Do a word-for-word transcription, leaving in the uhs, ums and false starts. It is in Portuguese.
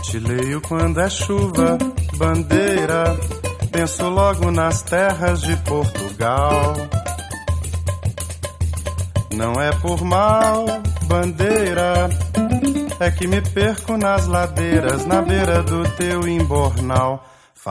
te leio quando é chuva, bandeira, penso logo nas terras de Portugal. Não é por mal, bandeira, é que me perco nas ladeiras, na beira do teu imbornal.